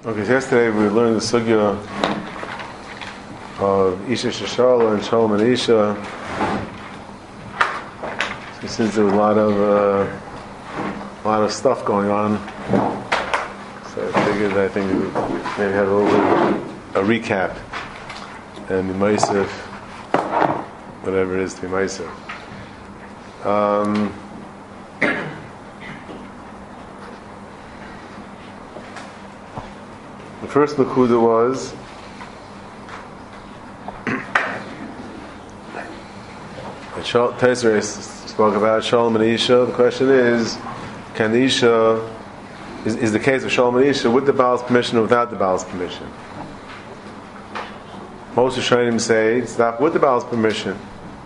Okay, so yesterday we learned the sugya of Isha Shashala and Shalom and Isha. So since there was a lot of stuff going on, so I think we maybe have a little bit of a recap and the Maisif, whatever it is to be Maisif. The first Nakuda was Tezra spoke about Shalom and Isha. The question is, can the Isha is the case of Shalom and Isha with the Baal's permission or without the Baal's permission? Most Rishonim say it's not with the Baal's permission.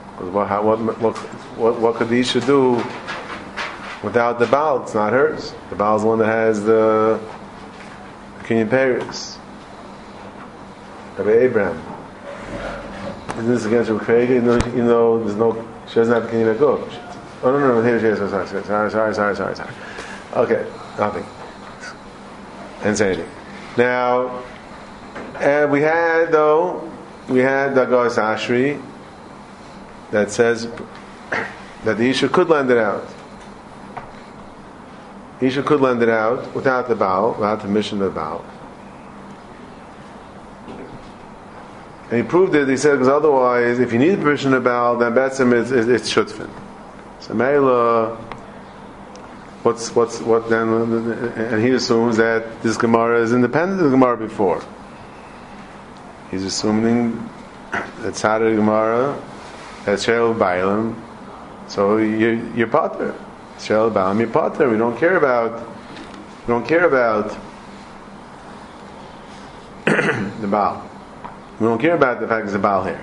What could the Isha do without the Baal? It's not hers. The Baal's the one that has the Kenyan Paris. Rabbi Abraham. Isn't this against Rabbi Craig? You know, there's no. She doesn't have the Kenyan Go. Oh no, here she is. Sorry. Okay, nothing. Didn't say anything. Now, we had Dagas Ashri that says that the Isha could lend it out. Isha could lend it out without the Baal, without the permission of the Baal. And he proved it, he said, because otherwise, if you need the permission of the Baal, then Betzim it's Shutfin. So Meila, what then? And he assumes that this Gemara is independent of the Gemara before. He's assuming that Saturday Gemara, that's Sheil Bailam, so you're Potter. Sheil Bailam, you're Potter. We don't care about the Baal. We don't care about the fact there's a Baal here.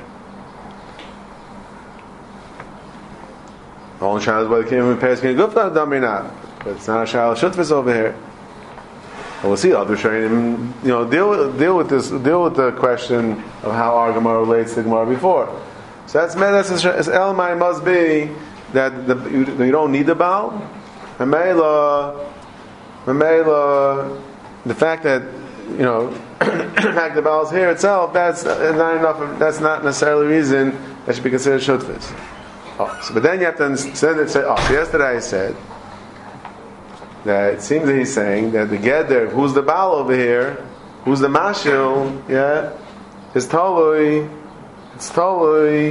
The only child is whether the Kenyan Paris can go for them or not. But it's not a child Shutfis over here. Well, we'll see. Other Shainim, deal with the question of how our Gemara relates to the Gemara before. So that's Elamai must be that you don't need the Baal. Mamela, the fact that the fact the Baal is here itself, that's not enough. That's not necessarily a reason that should be considered Shutfis. But then you have to understand it. So yesterday I said that it seems that he's saying that the Geder, who's the Baal over here, who's the Mashil, is totally. It's totally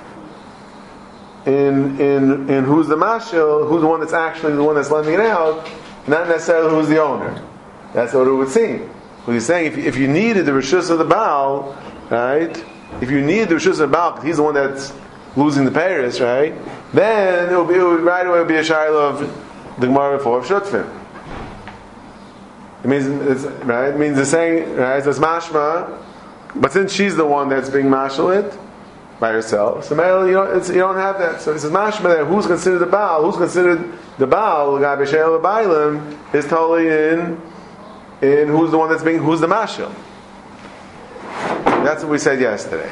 in who's the Mashil, who's the one that's actually the one that's lending it out, not necessarily who's the owner. That's what it would seem. What he's saying, if you needed the Rishus of the Baal, right? If you needed the Rishus of the Baal, because he's the one that's losing the Paris, right? Then it would right away be a Shaila of the Gemara before of Shutfin. It means right. It means the saying, right? So it's mashma, but since she's the one that's being mashal it by herself, so you don't have that. So it says mashma there. Who's considered the Baal? Who's considered the Baal? The guy b'sheil b'bailim is totally in who's the one that's being who's the mashal. That's what we said yesterday.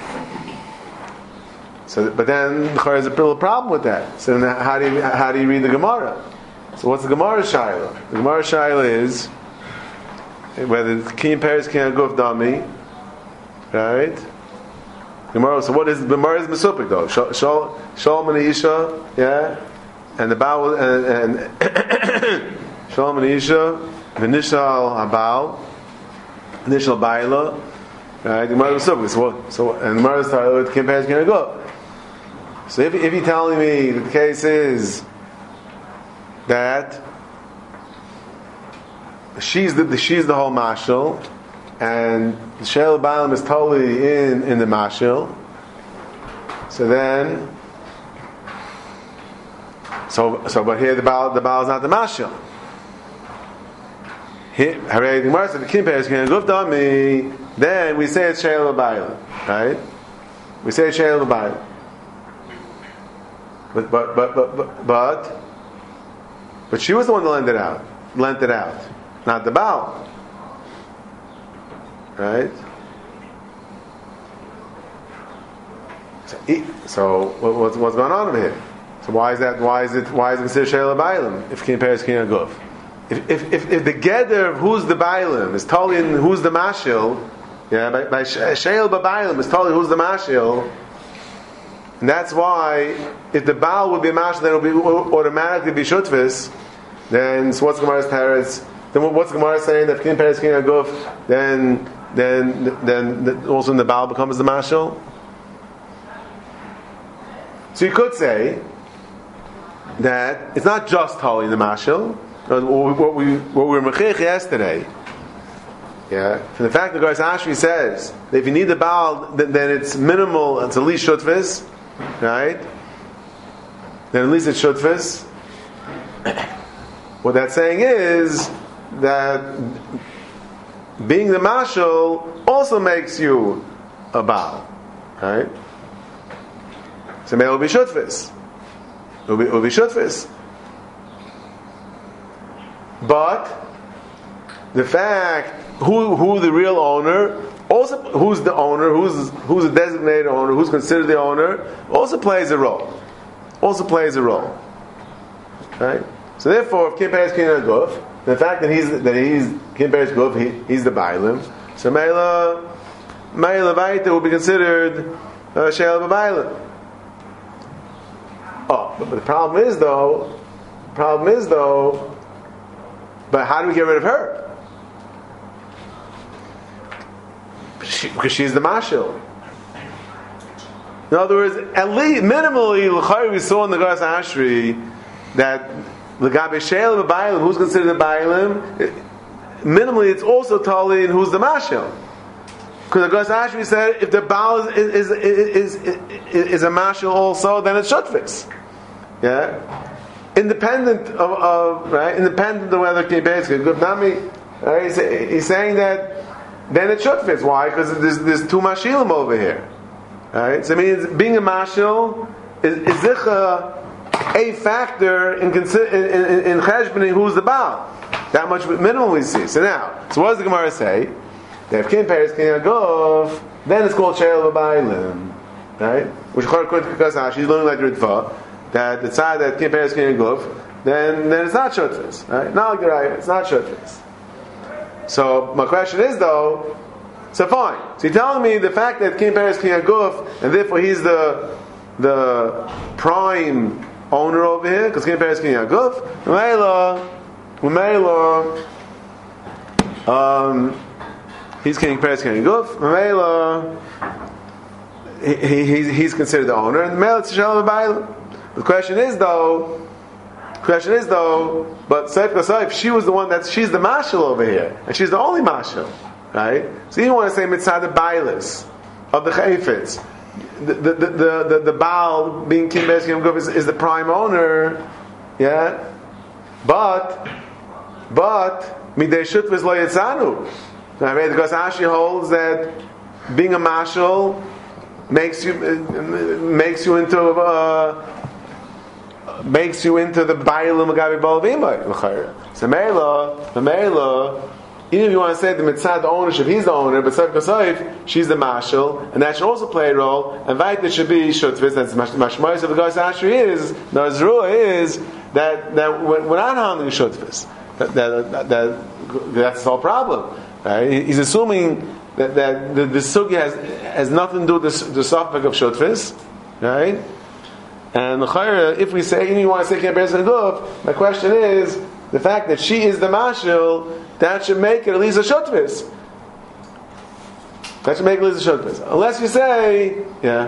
So, but then there's a little problem with that. So then how do you read the Gemara? So what's the Gemara Shaila? The Gemara Shaila is whether the Kenyan Paris can go with Dami, right? Gemara. So what is Gemara is Mesupik though? Shalom and Isha, and the Baal and Shalom and Isha, V'nishal Habal, Nishal Baila, right? The Gemara is Mesupik. So and the Gemara is Shaila, the Kenyan Paris can go. So if you're telling me that the case is that she's the whole mashal, and the Sheil Bailam is totally in the mashal, so then but here the Baal is not the mashal. Here, the Gemara said the Kenyan Paris can go on me. Then we say it's Sheil Bailam, right? We say it's Sheil Bailam. But she was the one that lent it out, not the Baal, right? So what's going on over here? So why is it considered Sheila Bailam if Kenyan Paris Kenyan Guf? if the gather of who's the Bailim is totally in who's the Mashil, by Sheil B'Bailim is totally who's the Mashil, and that's why if the Baal would be Mashil, then it would be automatically be Shutvis. Then so what's Gemara's Teretz? Then what's Gemara saying that Kin Peretz Kin Aguf? Then also the Baal becomes the Mashil. So you could say that it's not just totally the Mashil. What we were mechich yesterday, from the fact that Garas Ashri says that if you need the Baal, then it's minimal, it's at least Shutvis, right? Then at least it's Shutvis. What that's saying is that being the Mashal also makes you a Baal, right? So maybe it will be Shutvis. It will be Shutvis. But the fact who the real owner, also who's the owner, who's the designated owner, who's considered the owner, also plays a role. Right? So therefore, if Kim Peretz Kin Aguf, the fact that he's Kim Peretz Guf, he's the Bailim. So Meila Vaita will be considered Sheil B'Bailim. Oh, but the problem is though. But how do we get rid of her? Because she's the Mashil. In other words, at least minimally, we saw in the Garas Ashri that L'gabe Sheil B'Bailim, who's considered the Bailim, minimally it's also totally in who's the Mashil. Because the Garas Ashri said if the Baal is a Mashil also, then it's Shutvis. Independent of whether Kim Peretz Kin Aguf Nami, he's saying that then it should fit. Why? Because there's two Mashilim over here. Right? So it means being a Mashil is a factor in cheshboning who's the Baal. That much minimum we see. So what does the Gemara say? That if Kim Peretz Kin Aguf, then it's called Sheil B'Bailim. Right? Which according to Kasash, he's learning like Ritva, that the side that Kim Peretz Kin Aguf, then it's not Shutvis. Right? Not like the right, it's not Shutvis. So my question is though, so fine. So you're telling me the fact that Kim Peretz Kin Aguf, and therefore he's the prime owner over here, because Kim Peretz Kin Aguf, he's Kim Peretz Kin Aguf, he's considered the owner, and it's Sheil B'Bailim. The question is though, but Seif, she was the one she's the Mashal over here, and she's the only Mashal, right? So you want to say Mitzad the Bailis of the Chayfetz, the Baal being Kim Peretz Kin Aguf is the prime owner, but Midei Shutvis Lo Yitzanu. Right? Because Ashi holds that being a Mashal makes you into the Bailim Agabi Balavimai. So Meila, even if you want to say the Mitzad, the ownership, he's the owner, but Seif Kasayif, she's the Mashal, and that should also play a role, and Vaita should be Shutvis, that's Mashmois of the Garas Ashri is, the Azrua is, that we're not handling Shutvis. That's the whole problem. Right? He's assuming that the Sugya has nothing to do with the suffix of Shutvis, right? And if we say, you want to say Kim Peretz Kin Aguf, my question is, the fact that she is the Mashil, that should make it at least a Shutvis. Unless you say,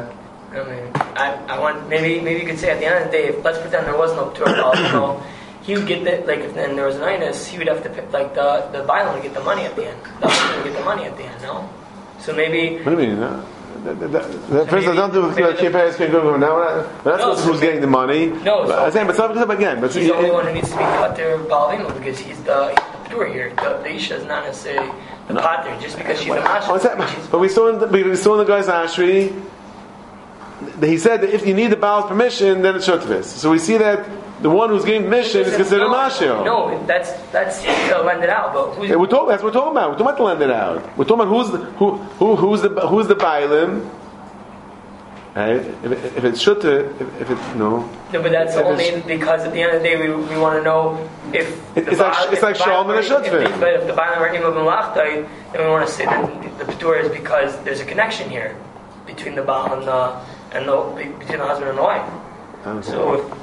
I want maybe you could say at the end of the day, let's pretend there was no Torah, he would get if then there was an Inus, he would have to pick, the Bailim would get the money at the end. The husband would get the money at the end, no? So maybe. What do you mean? First, I don't do with Kim Peretz Kin Aguf. Now, that's who's getting the money. No, so, I'm saying, but again, he's the only one who needs to be Pater Balavim because he's the Ptur here. The Isha is not necessarily the Pater just because she's the Mashal. But we saw in the Garas Ashri, he said that if you need the Baal's permission, then it's Shutvis. So we see that the one who's getting permission is considered a Mashal. No, that's to lend it out. But that's what we're talking about. We're talking about to lend it out. We're talking about who's the Bailim, Right? If it's shutta, if it's no. No, but that's only because at the end of the day we want to know if it's like shalom and a shutfin. But if the bailam are imam and lachtai, then we want to say that the patur is because there's a connection here between the baal and the between the husband and the wife. Okay. So if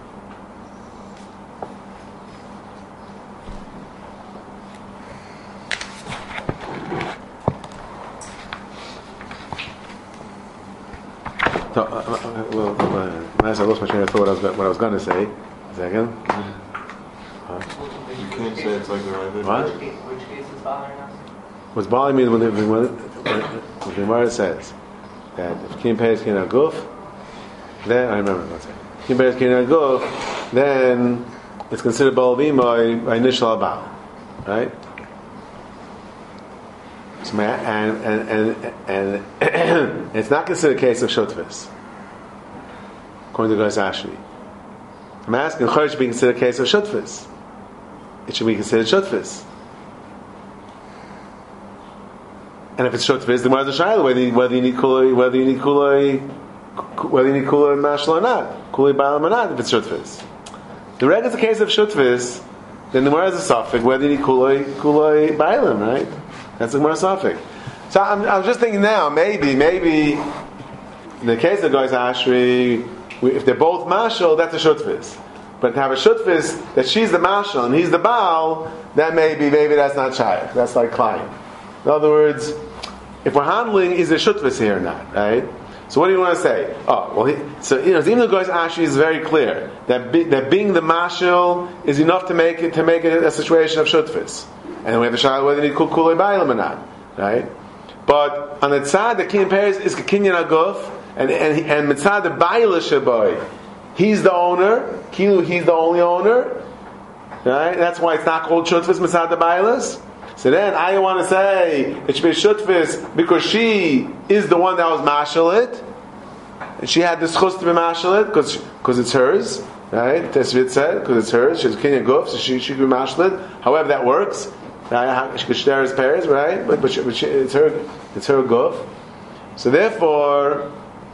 So, I lost my train of thought. What I was going to say. A second. You can't say it's like the right. What? which case is bothering us? What's bothering me is when the Gemara says that if Kim pays Kina Guf, then I remember what's it. Kim pays Kina Guf, then it's considered Balvima by initial Abal, right? So and it's not considered a case of Shutvis, according to Goyes Ashri. I'm asking, Chodesh should be considered a case of Shutvis. It should be considered Shutvis. And if it's Shutvis, then where's the Shaila? Whether you need Kulei Mashal or not, Kulei Baalam or not, if it's Shutvis. The reg is a case of Shutvis, then where is the suffix? Whether you need Kulei Baalam, right? That's the Gemara suffix. So I'm just thinking now, maybe in the case of Goyes Ashri, if they're both mashal, that's a shutvis. But to have a shutvis that she's the mashal and he's the baal, that maybe that's not shaykh. That's like Klein. In other words, if we're handling, is there shutvis here or not, right? So what do you want to say? Oh, well, even though Goyes Ashri is very clear that being the mashal is enough to make it a situation of shutvis. And we have the shaila whether you need kulei bailam or not, right? But on the tzad, the kinyan peres is kinyan aguf, and mitzad the baila shaboy, he's the owner, he's the only owner, right? That's why it's not called shutfis mitzad the bailas. So then I want to say it should be shutfis because she is the one that was mashal it, and she had this chus to be mashal it because it's hers, right? Tesvit said because it's hers. She's kinyan aguf, so she should be mashal it. However that works. Right? She could share his pairs, right? But it's her guf. So therefore,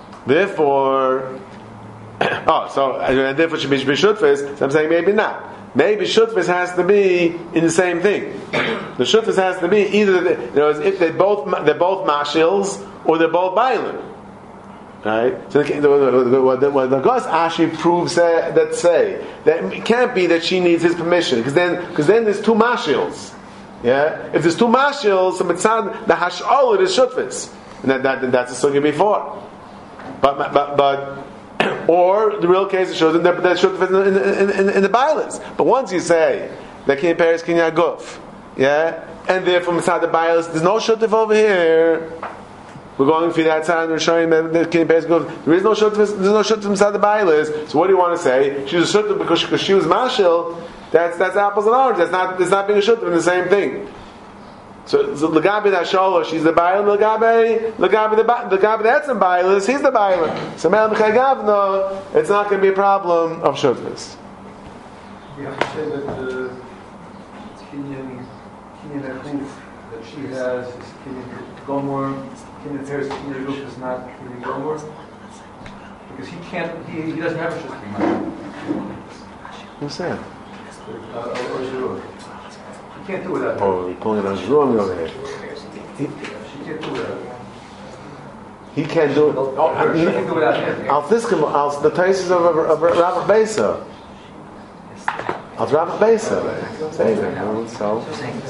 therefore she be shutfis. So I'm saying maybe not. Maybe shutfis has to be in the same thing. The shutfis has to be either if they're both mashils or they're both bailim. Right? So what the Goyes Ashri proves that it can't be that she needs his permission because then there's two mashils. Yeah, if there's two mashils, so mitzad the hash'ol is shutfis, and that's the sugya before. But or the real case shows that shutfis in the bailas. But once you say that kinyan peres kinyan guf, yeah, and therefore mitzad the bailas, there's no shutf over here. We're going for that side and we're showing that kinyan peres guf. There is no shutf. There's no shutf mitzad the bailas. So what do you want to say? She's a shutf because she was mashil. That's apples and oranges. That's not being a shutf in the same thing. So Lagabi Nasholo, she's the Baal. Lagabi the that's in Baal, he's the Baal. So Mel Mechagavno, it's not going to be a problem of shutfis. You have to say that the kinyan achuf that she has is kinyan gomor. Kinyan teres kinyan achuf is not kinyan gomor because he doesn't have a shutfis. Who's that? He can't do without that. Oh, you're pulling it on Jerome over here. She can't do without that. He can't do it. She can do without him. The taste of Rav Besa. Of Rav Besa. Say that. So.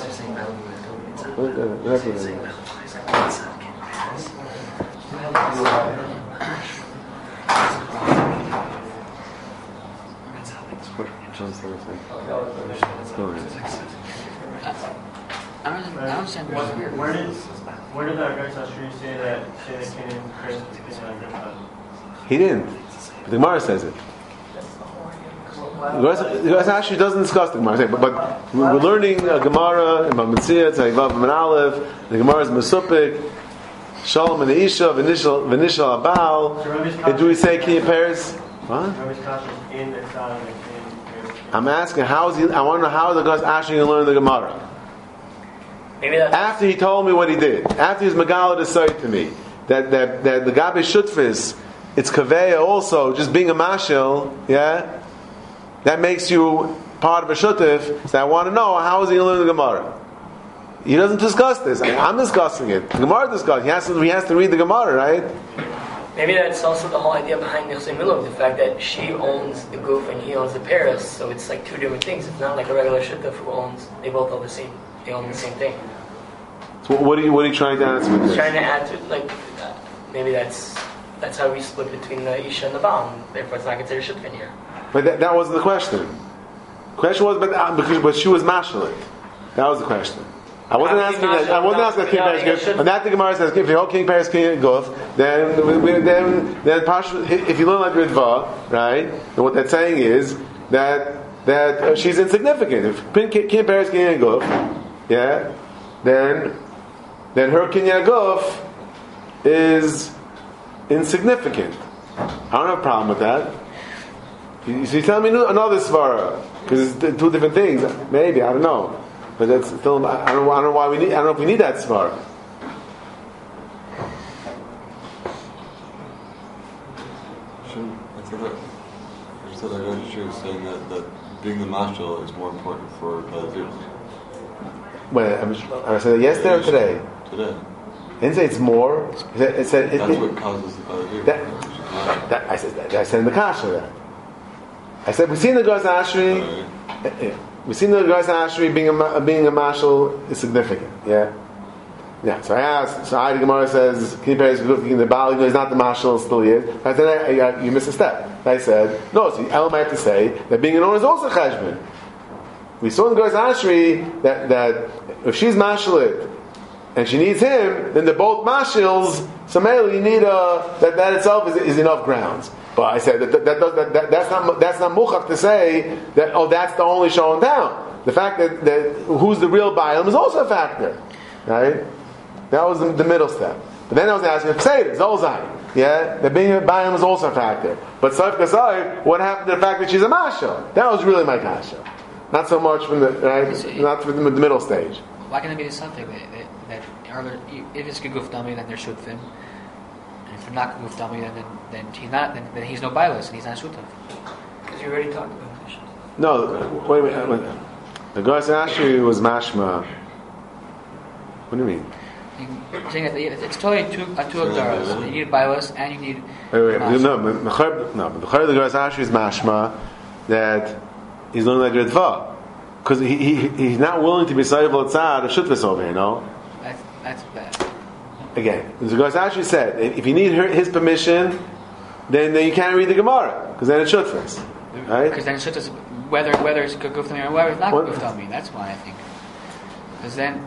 I don't understand. Where did our Goyes Ashri say that kinyan peres kinyan guf? He didn't. But the Gemara says it. The Goyes Ashri doesn't discuss the Gemara, but we're learning Gemara in Bamitzia, Tzayvav and Aleph. The Gemara is Mesupik, Shalom and the Isha, Vinishal Abal. And do we say kinyan peres? What? I'm asking I want to know how the Goyes Ashri can learn the Gemara. maybe that's After he told me what he did, after he was Megala to say to me that the Gabi Shutfis it's kaveya also, just being a mashil, yeah, that makes you part of a shutif. So I want to know, how is he going to learn the Gemara? He doesn't discuss this. I'm discussing it. The Gemara discusses. He has to read the Gemara, right? Maybe that's also the whole idea behind Nichsei Milov, the fact that she owns the goof and he owns the paris, so it's like two different things. It's not like a regular shutuf who owns, they both own the same, they own the same thing. So what are you trying to answer with this? Trying to add to, like, maybe that's how we split between the Isha and the Baal, and therefore it's not considered shutuf here. But that wasn't the question. The question was, but she was mashalit. That was the question. I wasn't asking that King Paris Guf. And that the Gemara says, if the whole King Paris King Guf, then if you learn like Ritva, right? And what that's saying is that she's insignificant. If King Paris King Guf, yeah, then her Kinyan Guf is insignificant. I don't have a problem with that. You tell me another svara because it's two different things. Maybe I don't know. But that's still, I don't know why we need. I don't know if we need that svara. I said I got you saying that being the mashal is more important for Balazir. Wait, I said it yesterday or today? Today. I didn't say it's more. It said that's what causes the Balazir. I said in the kasha that. I said we've seen the Gaz Ashri. We've seen the Gaz Ashri being a mashal is significant. Yeah. Yeah. So I asked. So the Gemara says King Paris Guf the Baal is not the mashal, still is. I said you missed a step. I said no. So Elam had to say that being an owner is also cheshbon. We saw in the Gaz Ashri that if she's mashalit and she needs him, then they're both mashils. So mainly you need that itself is enough grounds. But I said that's not muchach to say that that's the only show in town. The fact that who's the real Bailam is also a factor, right? That was the middle step. But then I was asking Pesach, Zolzai, yeah, that being a Bailam is also a factor. But Saif Kasai, what happened to the fact that she's a Masha? That was really my kasha, not so much from the not from the middle stage. Why can it be something that if it's Guguf Dami, then they're Shutfim? If they're not Guf Dami, then he's no Bailas and he's not Shutav. Because you already talked about this. No, wait a minute. The Gaz Ashri was mashma. What do you mean? You're saying that it's totally two Agdaras. You need Bailas and you need. Wait. But the Chayr of the Gaz Ashri is mashma that he's learning like Ritva. Because he's not willing to be Sayyid Tzad or Shutvis over here, no? That's bad. Again, the Gaz Ashri said, if you need his permission, then you can't read the Gemara, because then it's Shutvis. Right? Because then it's Shutvis, whether it's Guf Dami or whether it's not Guf Dami. That's why I think. Because then.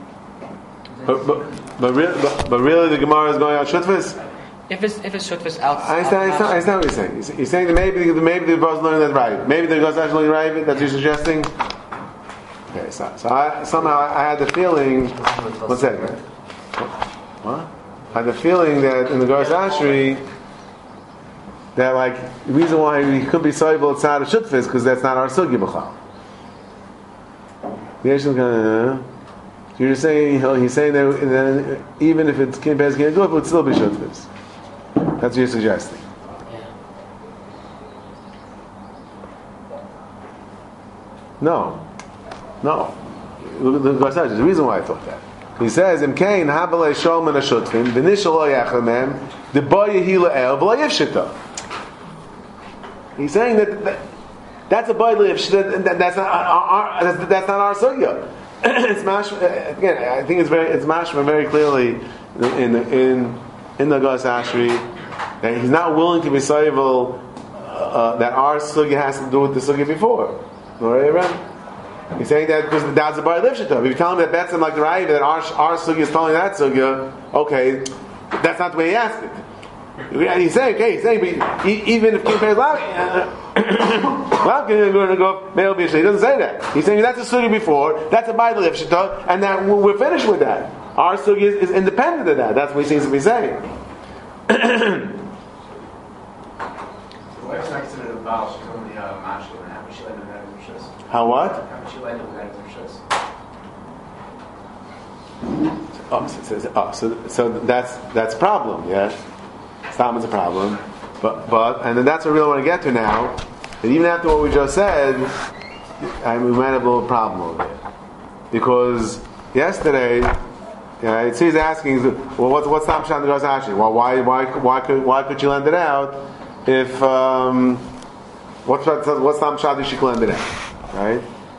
But really the Gemara is going out Shutvis? If it's Shutvis out. I understand what you're saying. You're saying that maybe the Gemara is learning that right. Maybe the Gaz Ashri is learning right, that's what you're suggesting? Okay, so somehow I had the feeling. One second. What? I had the feeling that in the Gaz Ashri, that like the reason why we couldn't be soivel outside of Shutfis because that's not our sugi b'chal. So you're saying he's saying that even if it's King Bez King Guf, it would still be Shutfis. That's what you're suggesting. No. Look at the Gaz Ashri. There's a reason why I thought that. He says, "Im kain habalei sholman ashutfin v'nishal lo yachamem the boy yehila el v'lo yifshita." He's saying that's a boy yifshita. That's not our sugya. It's mash again. I think it's mashma very clearly in the Gaz Ashri that he's not willing to be soivel that our sugya has to do with the sugya before. Right? He's saying that because that's a bar lifshita. If you tell him that that's like the Raiva, that our sugya is telling that sugya, okay, that's not the way he asked it. And he's saying, but even if King Perez going to go male bishta, he doesn't say that. He's saying that's a sugya before, that's a bar lifshita, and that we're finished with that. Our sugya is independent of that. That's what he seems to be saying. What's next to the Baal? She's only mashal, and how much she let him have rishos? How what? How much she let him have rishos? So that's a problem, yeah. Stam is a problem. and then that's what I really want to get to now. And even after what we just said, we might have a little problem over here. Because yesterday, so he's asking, well, what's Tam Shan the Gas Ashi? Well, why could you lend it out if what's Tam Shan she could lend it out, right?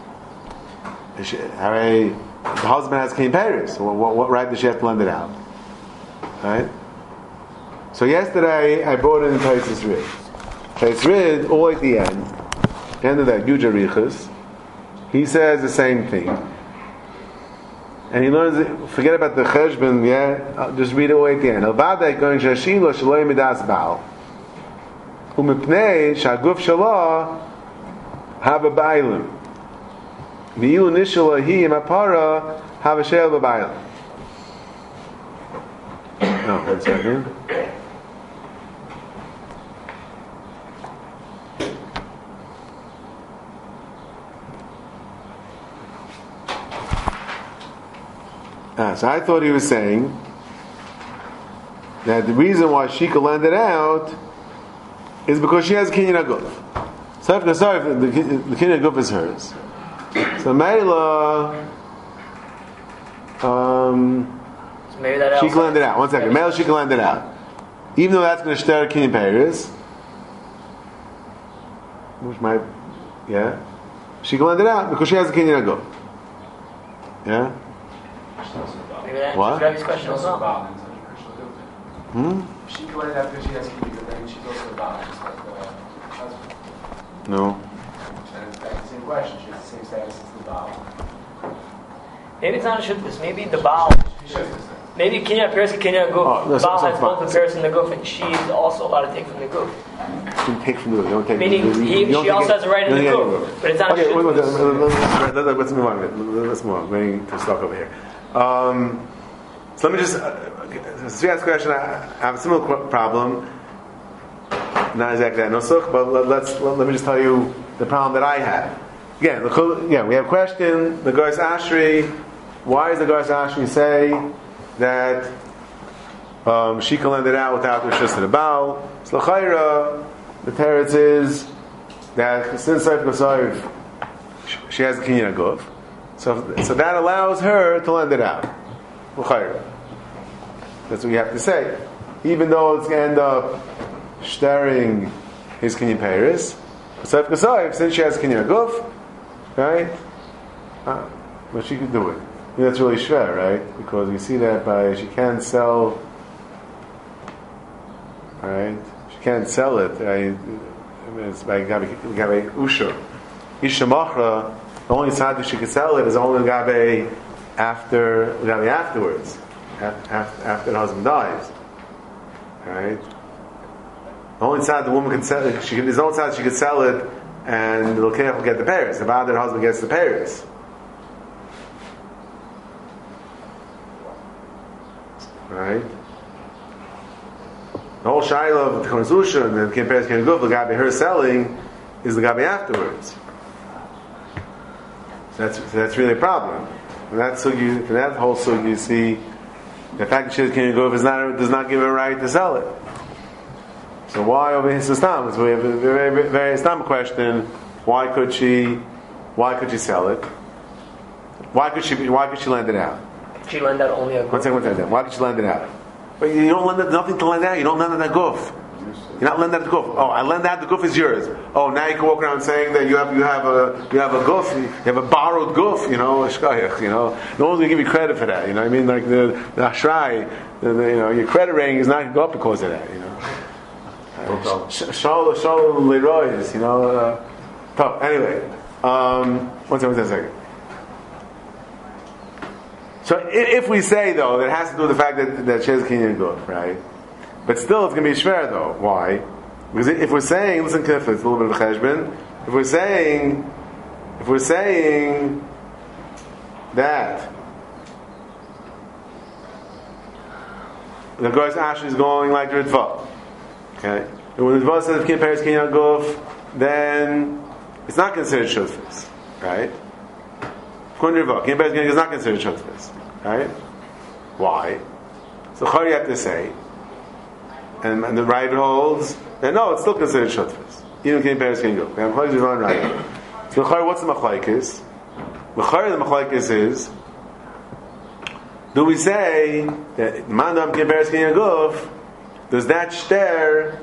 The husband has King Paris. What right does she have to lend it out, right? So yesterday I brought in Taisus Rid. Taisus Rid, all at the end of that Yuja Riches, he says the same thing. And he learns, forget about the cheshbon, just read it away at the end. Al-Vadai going shashilo shaloi midas baal. Umipnei shaguf shalah have a bailim. V'ilu nishala hi imapara have a shel b'bailim. Oh, 1 second. So I thought he was saying that the reason why she could lend it out is because she has a kinyan aguf. So if the kinyan aguf is hers, so Meila, So maybe that she can lend it out. 1 second, Meila, she can lend it out, even though that's going to stir kinyan peiris, which might, she can lend it out because she has a kinyan aguf. Yeah. Maybe that What? answers Rabbi's question as well. She can lend out because she has Kinyan, but then she's also a Baal, just like the husband. No. And it's back to the same question. She has the same status as the Baal. Maybe it's not a shutlis. Maybe the Baal. She should have Maybe Kinyan Paris and Kinyan Guf. Oh, no, The Baal so has both the Paris and the Guf, and she's also allowed to take from the Guf. You take from the you don't take Meaning from the she also has a right in the Guf, but it's not a okay, shutlis. let's move on. Let's move on. We're going to stop over here. So let me just so ask a question. I have a similar problem. Not exactly that nusach, but let me just tell you the problem that I have. Again, we have a question. The Gais Ashri. Why does the Gais Ashri say that she can lend it out without the Rishus of the Baal? So l'chayra, the teretz is that since Seif Gosayv, she has a kinyan aguf, so that allows her to lend it out. L'chayra. That's what you have to say. Even though it's going to end up stirring his kinyan peiris, Seif Gosayv, since she has a kinyan aguf, right? But she could do it. That's really shver, right? Because we see that she can't sell, right? She can't sell it. It's by Gabe Usher. Isha Machra, the only side that she could sell it is only Gabe afterwards, after the husband dies, right? The only side the woman can sell it, there's no side she could sell it, and the Lokech will get the pairs. The father, husband gets the pairs. Right? The whole shaila of the Konzusha and then compares Ken Guf, the Gabi her selling is the Gabi afterwards. So that's really a problem. For that whole sugi, you see the fact that she has Ken Guf does not give her a right to sell it. So why over here Stam? So we have a very, very Stam question. Why could she sell it? Why could she lend it out? She lend out only a Guf. One second. Why could you lend it out? But you don't lend it, nothing to lend out. You don't lend it that guf. You're not lending out the guf. Oh, I lend out the guf is yours. Oh, now you can walk around saying that you have a guf, you have a borrowed guf. Shkayach. No one's gonna give you credit for that. You know what I mean? Like the ashray, your credit rating is not going to go up because of that. Shalom leroyes. Tough. Anyway, one second. So if we say though that it has to do with the fact that she has a kinyan guf, right? But still, it's going to be shver though. Why? Because if we're saying, listen carefully, it's a little bit of a cheshbon. If we're saying that the guy's ash is going like the Ritva, okay? And when the Ritva says Kin Paris Kinyan Guf, then it's not considered shutfis, right? Kin Paris Kinyan is not considered shutfis, right? Why? So you have to say, and the right holds, and no, it's still considered shutfus. Even Kinyan Peres Kinyan Guf. We have machlokes on right. So what's the machlokes? The machlokes is, do we say that Mandam Kinyan Peres Kinyan Guf, does that shter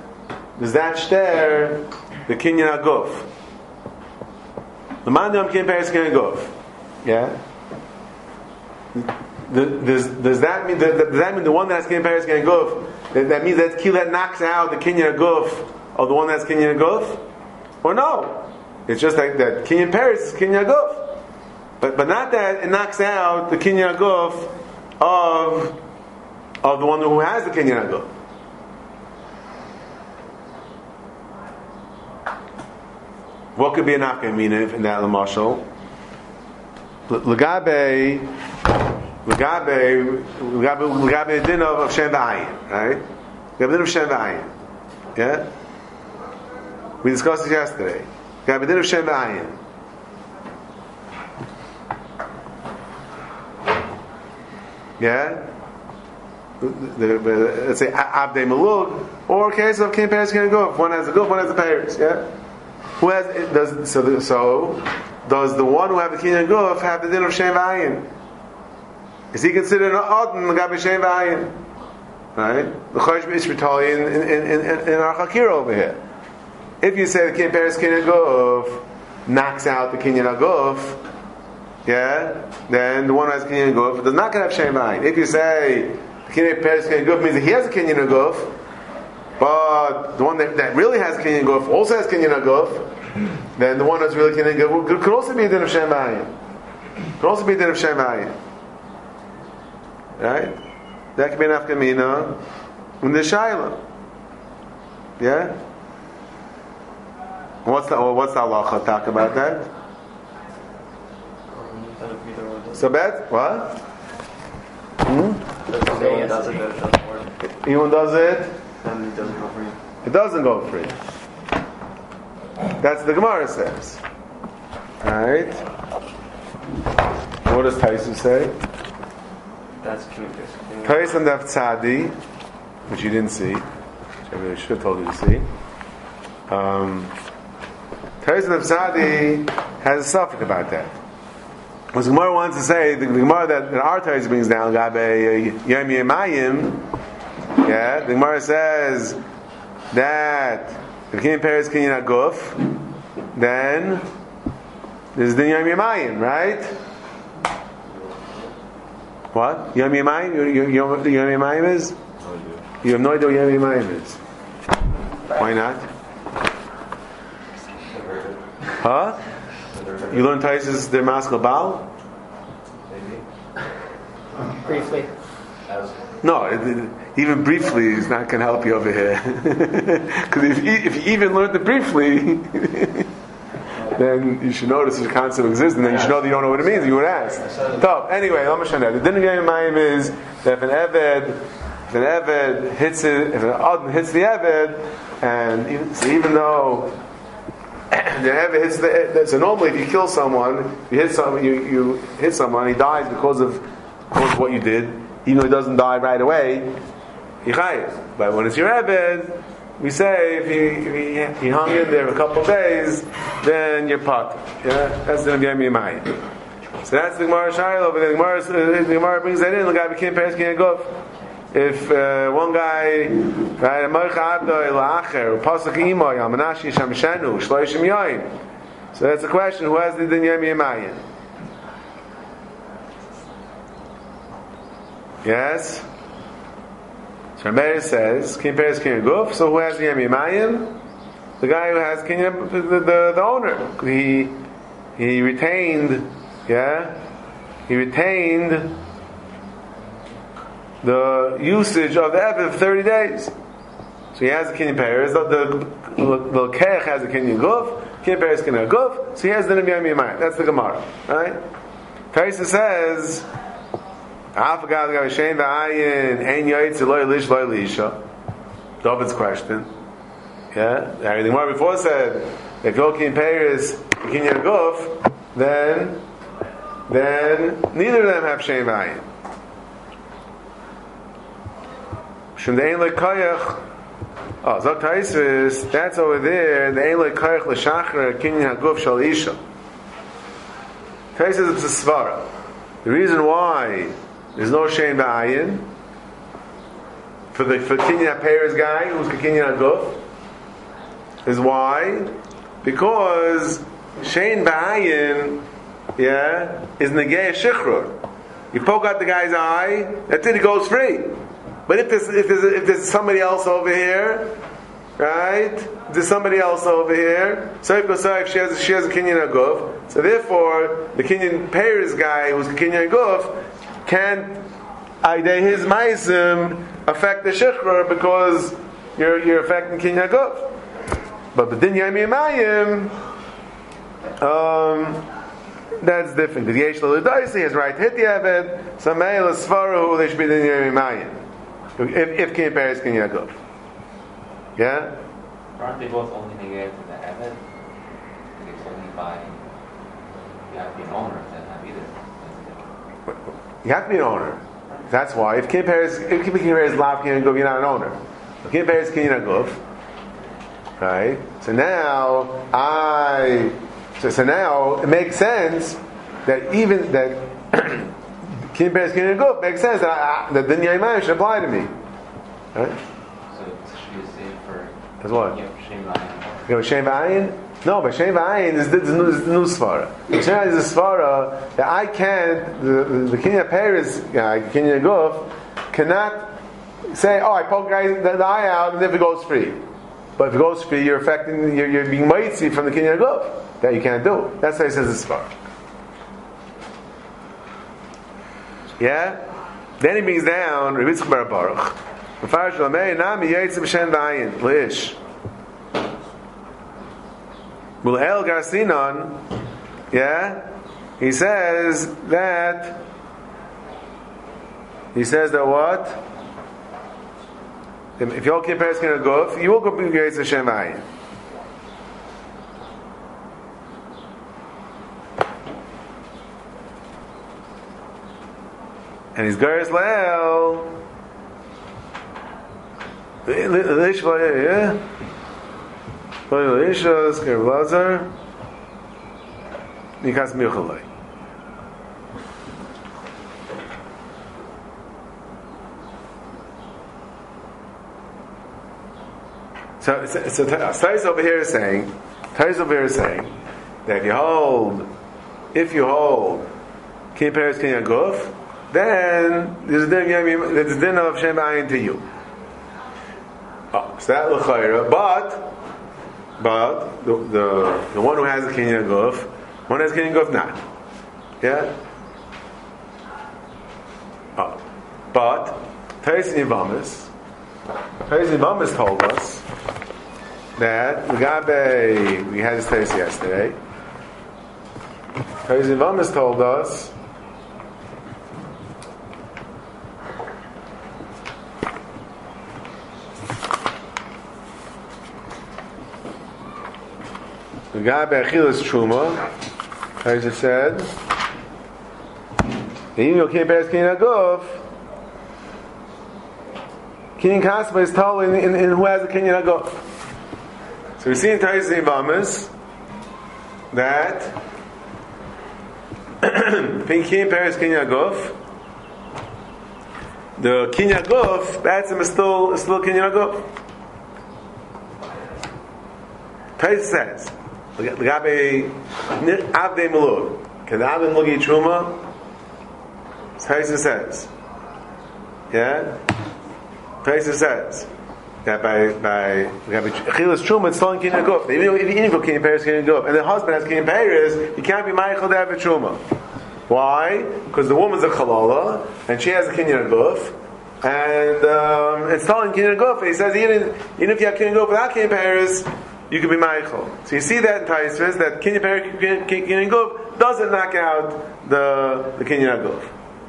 the Kinyan Aguf? The Mandam Kinyan Peres Kinyan Guf. Yeah? Does that mean the one that has Kinyan Peres Kinyan Guf, that means that Kil that knocks out the Kinyan Aguf of the one that's Kinyan Aguf? Or no? It's just like that Kinyan Peres is Kinyan Aguf. But not that it knocks out the Kinyan Aguf of the one who has the Kinyan Aguf. What could be an afkamina in that lamashal? Lagabe din of Shem v'ayin, right? Lagabe din of Shem v'ayin. Yeah? We discussed it yesterday. Lagabe din of Shem v'ayin. Yeah? Let's say Abdei Malug, or a case of Kinyan Peres Kinyan Guf. One has a Guf, one has a Peres. Yeah? Who has does the one who have the Kinyan Guf have the din of Shem v'ayin? Is he considered an Odin Lagabe Shem v'ayin? Right? The Chosh B'Ishritali in our Chakira over here. If you say the Kinyan Peres Kinyan Guf knocks out the Kinyan Aguf, yeah, then the one who has Kinyan Aguf does not have Shem v'ayin. If you say the Kinyan Peres Kinyan Guf means that he has a Kinyan Aguf, but the one that really has Kinyan Aguf also has Kinyan Aguf, then the one that's really Kinyan Aguf could also be a din of Shem v'ayin. Could also be a din of Shem v'ayin. Right? That could be an afkamina in the Shaila. Yeah? What's the halacha talk about that? So bad? What? Anyone does it? And it doesn't go free. It doesn't go free. That's the Gemara says. Alright? What does Taisu say? That's curious. Taisu and Daf Tzadi, which you didn't see, which I really should have told you to see. Taisu and Daf Tzadi has a suffix about that. What the Gemara wants to say, the Gemara that our Taisu brings down, Gabe Yom Yemayim, yeah, the Gemara says that if Kinyan Peres Kinyan Aguf, then this is the Yom Yemayim, right? What? Yom Yemayim? You know what the Yom Yemayim is? You have no idea what Yom Yemayim is. Why not? Huh? You learn Taisus the Maskal Baal? Briefly. No, even briefly is not going to help you over here. Because if you even learned it briefly, then you should know this concept exists, and then you should know that you don't know what it means. You would ask. So, anyway, let me show you. The din of Yom Yemayim is that if an Eved hits it, if an Adon hits the Eved, and even though the Eved hits so normally if you kill someone, you hit someone, he dies because of what you did. Even though he doesn't die right away, he chayiv. But when it's your Eved, we say if he hung in there a couple of days, then you're pot. Yeah, that's the Yom Yemayim. So that's the Gemara Shiloh. But the Gemara brings that in. The guy became Peres Kinyan Aguf. If one guy, right, so that's the question: who has the din Yom Yemayim? Yes. So Rameir says, Kinyan Peres Kinyan Guf. So who has the Yom Yemayim? The guy who has Kinyan, the owner. He retained, yeah. He retained the usage of the Eved for 30 days. So he has the Kinyan Peres. The Keich has the Kinyan Guf. Kinyan Peres Kinyan Guf. So he has the Yom Yemayim. That's the Gemara, right? Taisa says. David's question. Yeah? The Gemara before said if you're Kinyan Peres Kinyan Guf, then neither of them have Shem v'ayin. Oh, Zok Taisvis, that's over there. The Eloi Karech L'Shachar Kinyan Haguf Shal Isha. Taisvis is a svara. The reason why there's no Shein Ba'ayin for Kinyan HaPeres guy who's Kinyan Haguf is why? Because Shein Ba'ayin, is Negei Shichrur. You poke out the guy's eye, that's it, he goes free. But if there's somebody else over here, right? If there's somebody else over here, so if she has a Kinyan Haguf, so therefore the Kinyan Peres guy who's a Kinyan Haguf can't his ma'asim affect the Shichrur because you're affecting Kinyan Haguf. But B'din Yami Mayim, that's different. Because Yesh L'Daisi has right hit the Eved, so Meil Sfaru they should be B'din Yami Mayim. If Kinyan Peres Kinyan Haguf. Yeah? Aren't they both only negated to the Eved? It's only by you have to be an owner, then not either. You have to be an owner. That's why. If Kinyan Peres Lav Kinyan Haguf, you're not an owner. If Kinyan Peres Kinyan Haguf, right? So now it makes sense that even that Kinyan Peres Kinyan Haguf makes sense that the Din Yaimayim should apply to me. Right? So should you say for as what? Shem V'ayin? You know, Shem V'ayin? No, but Shem V'ayin is the new svara. Shem V'ayin is a svara that I can't, the Kinyan Peres guy, Kinyan Haguf, cannot say, I poke the eye out and if it goes free. But if it goes free, you're being mitzi from the Kinyan Haguf. That you can't do. That's how he says it's svara. Yeah? Then he brings down Rabbi Yitzchak bar Baruch. Mefarish Lamei Nami Yaitz B'Shem V'ayin Lish. Mul'el Garsinon. Yeah? He says that what? If you all keep Peres Kinyan Haguf, you will go be Yaitz B'Shem V'ayin. And he's Geras Le'el. Lish V'ayeh, yeah? V'ayeh Lishas, Geras Lazar. Nikas Milchalai. So Tais over here is saying that if you hold Kinyan Peres Kinyan Haguf, then there's a din of Shem V'ayin to you. Oh, so that l'chayra, but the one who has a Kinyan Haguf, one has Kinyan Haguf not. Yeah. Oh, but Teres Yivamis told us that we had this Teres yesterday. Teres Yivamis told us. The guy Be'achilas Truma, as it said, even though Kinyan Peres Kinyan Haguf, Kinyan Kaspa is told in who has a Kinyan Haguf. So we see in Teres Yivamis that Kinyan Peres Kinyan Haguf, the Kinyan Haguf, that's still Kinyan Haguf. Teres says, L'gabe Avdei Melur, can the Avdei Melur get Truma? Taisa says, yeah. Taisa says that by Chilas Truma it's still in Kinyan Haguf. Even if you Kinyan Peres Kinyan Haguf, and the husband has Kinyan Peres, you can't be Meichel to have a Truma. Why? Because the woman's a Chalala and she has a Kinyan Haguf, and it's still in Kinyan Haguf. He says even if you have Kinyan Haguf without Kinyan Peres, you can be Meichel. So you see that in Taisvis that Kinyan Peres Kinyan Haguf doesn't knock out the Kinyan Haguf.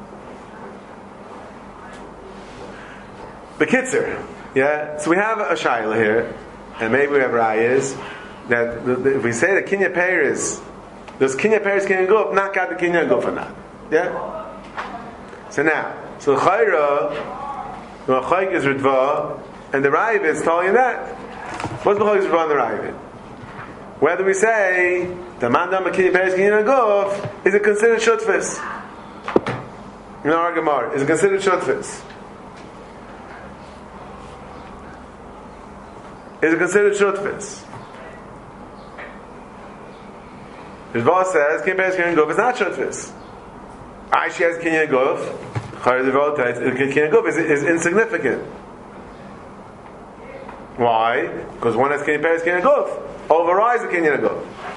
The Kitzer, yeah. So we have a Shaila here, and maybe we have Rayas that if we say that Kinyan Peres, does Kinyan Peres Kinyan Haguf knock out the Kinyan Haguf or not? Yeah. So now, Chayra, the Chayk is Ritva, And the Ravid is telling you that. What's the Chalkis on the Ravid? Whether we say the Mandam Kinyan Peres Kinyan Guf, is it considered Shutfis? In our Gemara, is it considered Shutfis? Is it considered Shutfis? Rizvah says Kinyan Peres Kinyan Guf is not Shutfis. She has Kinyan Guf. Kinyan Guf is insignificant. Why? Because one has Kinyan Peres Kinyan Guf overrides the Kinyan Guf.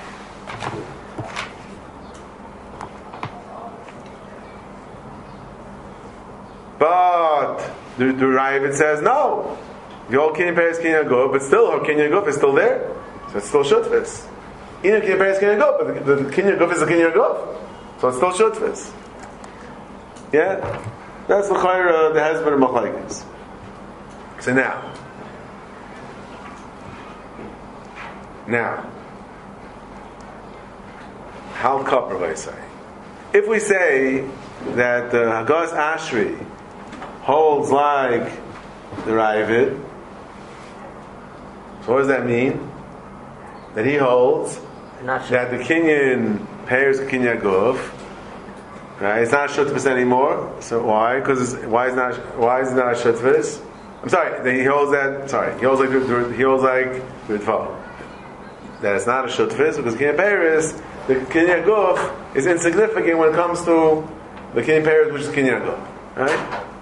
But the Ravid says no. The old Kinyan Peres Kinyan Guf, but still her Kinyan Guf is still there, so it's still Shutfis. Even Kinyan Peres Kinyan Guf, but the Kinyan Guf is the Kinyan Guf, so it's still Shutfis. Yeah, that's the Chayra, the husband of Machlekes. So now, how couple I say? If we say that the Hagas Ashri holds like the Ravid, so what does that mean? That he holds that the Kinyan pairs Kinyan Guf, right? It's not Shutfis anymore. So why? Because why is it not Shutfis? I'm sorry. He holds that. Sorry, he holds like Ritva. That it's not a Shutfis because Kinyan Peiris, the Kinyan Guf is insignificant when it comes to the Kinyan Peiris, which is Kinyan Guf, right?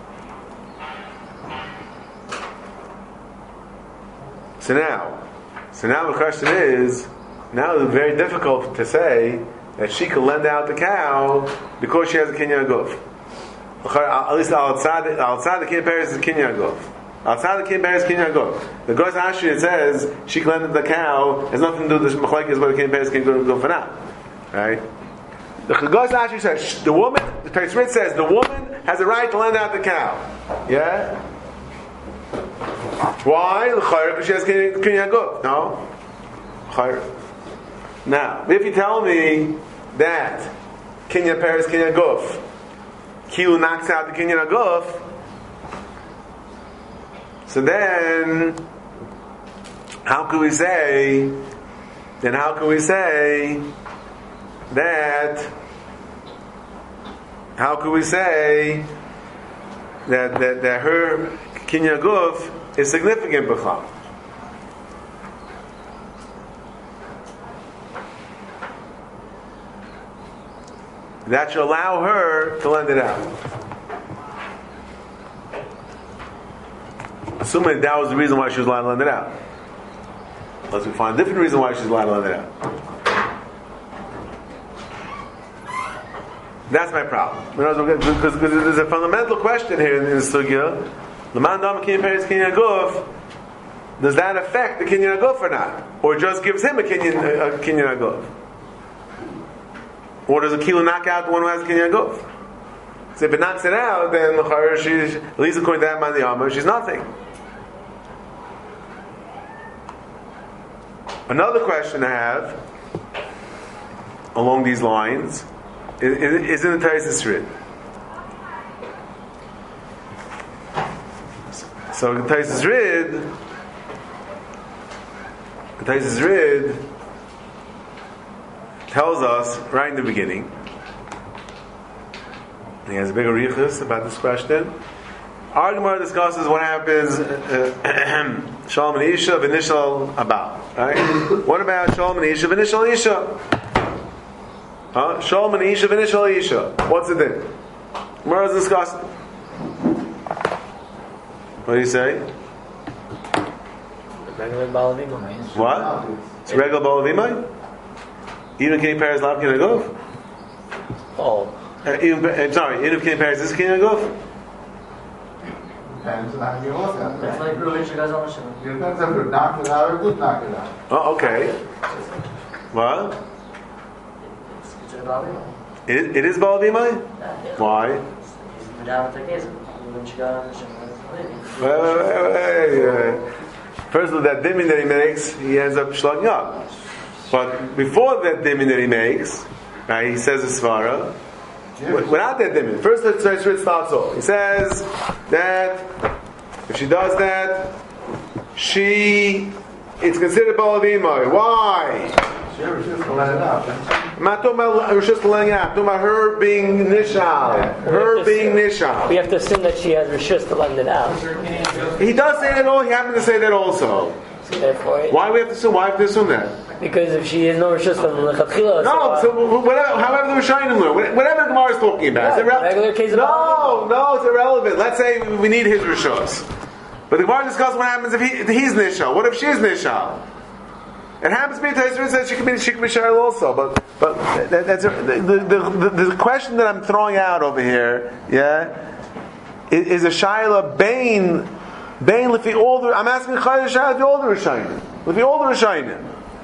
So now the question is, now it's very difficult to say that she can lend out the cow because she has a Kinyan Guf. At least outside the Kinyan Peiris is Kinyan Guf. Outside the Kinyan Peiris is Kinyan Guf. The Gos Ashri, it says she can lend out the cow, has nothing to do with the Machlekes whether the Kinyan Peiris can go for now. Right? The Gos Ashri says the woman, the Tosfos says the woman has a right to lend out the cow. Yeah? Why? Because she has Kinyan Guf. No? Now, if you tell me that Kinyan Peiris Kinyan Guf, Kilu knocks out the Kinyan Guf, so then how can we say that her Kinyan Guf is significant b'chal? That should allow her to lend it out. Assuming that was the reason why she was allowed to lend it out. Unless we find a different reason why she's allowed to lend it out. That's my problem. Because there's a fundamental question here in the Sugya. The Mandam Kinyan Peiris Kinyan Guf, does that affect the Kinyan Guf or not? Or just gives him a Kinyan Guf? Or does a Kilu knock out the one who has a Kinyan Guf? So if it knocks it out, then she's, at least according to that man the Amar, she's nothing. Another question I have along these lines is in the Tosfos Rid. So the Tosfos Rid tells us right in the beginning. He has a big arichus about this question. Our Gemara discusses what happens Shalom and Isha of initial Abal. Right? What about Shalom and Isha of initial Isha? Shalom and Isha of initial Isha. What's the thing? Gemara is discussing. What do you say? Regular Balavimai. What? It's regular Balavimai? Even Kinyan Peiris Lav Kinyan Guf? Oh. Even if Kinyan Peiris is Kinyan Guf? Depends on how you look at it. It's like Ruach Shagazal Hashem. It depends if you knocked it out or did knock it out. Oh, okay. What? It's considered Balavimai. It is Balavimai? Yeah. Why? He's Madame Tekez. Ruach Shagazal Hashem. Wait. First of all, that dimin that he makes, he ends up shlugging up. But before that dimin that he makes, right, he says a svara. Without that dimin, first the Tosfos starts off. He says that if she does that, it's considered Baal Avimai. Why? I'm not talking about Rishus letting out. I'm talking about her being Nishal. We have to assume that she has Rishus to let it out. He does say that. He happens to say that also. So therefore, why do we have to assume? Why have to assume that? Because if she has no Rishus from Lechatchila, so whatever, however the Rishonim learn, whatever the Gemara is talking about, regular case of no, it's irrelevant. Let's say we need his Rishus, but the Gemara discusses what happens if he's Nishal. What if she's Nishal? It happens to be Taisra says she can be Shail also, but that's the question that I'm throwing out over here, is a Shaila Bain Lifi all the. I'm asking Chayil Shaila Lifi all the Rishayim, Lifi all the Rishayim,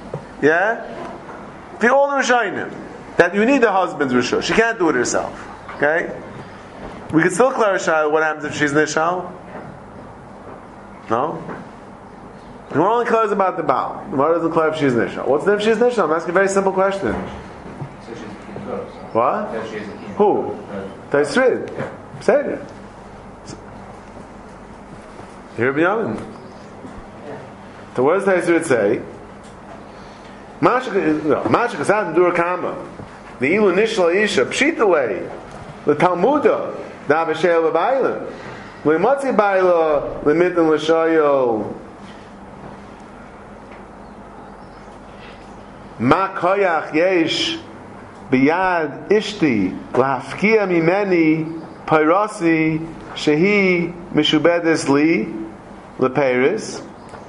Lifi all the Rishayim, that you need the husband's Rishus. She can't do it herself. Okay, we can still clarify what happens if she's Nishal. No. We're only clear about the Baal. The Gemara doesn't clear if she's Nishal. What's the if she's Nishal? I'm asking a very simple question. So she's what? Yeah, she's a king. Who? Taisrid. Say it. Here B'yamin. So what does Taisrid say? Mashik Asad Dur Kama. The Ilu Nishal Isha. Pshita way. The Talmuda. Da B'Sheil B'Bailim. L'Matzi Baila. L'Mitin L'Shayo. Ma koyach yesh biyad ishti lahafkia mimeni payrasi shehi mishubedes li lepeiris.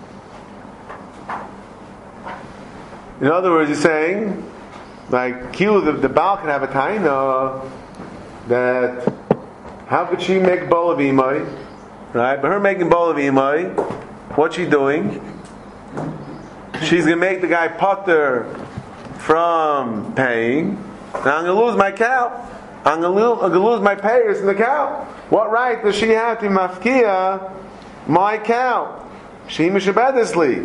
In other words, he's saying, like, the Baal can have a taina that how could she make Baal of Imai, right? But her making Baal of Imai, what's she doing? She's going to make the guy putter from paying. Now I'm going to lose my cow. I'm going to lose my payers in the cow. What right does she have to mafkia my cow? She mishabedisli.